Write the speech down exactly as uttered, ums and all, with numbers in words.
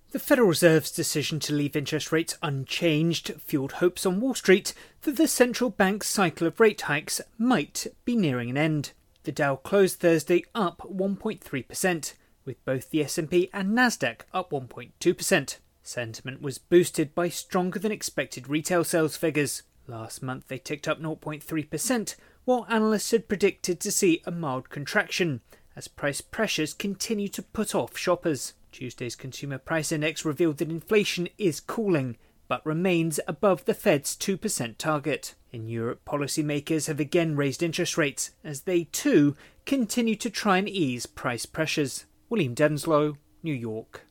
The Federal Reserve's decision to leave interest rates unchanged fueled hopes on Wall Street that the central bank's cycle of rate hikes might be nearing an end. The Dow closed Thursday up one point three percent, with both the S and P and Nasdaq up one point two percent. Sentiment was boosted by stronger than expected retail sales figures. Last month they ticked up zero point three percent, while analysts had predicted to see a mild contraction, as price pressures continue to put off shoppers. Tuesday's Consumer Price Index revealed that inflation is cooling, but remains above the Fed's two percent target. In Europe, policymakers have again raised interest rates, as they too continue to try and ease price pressures. William Denslow, New York.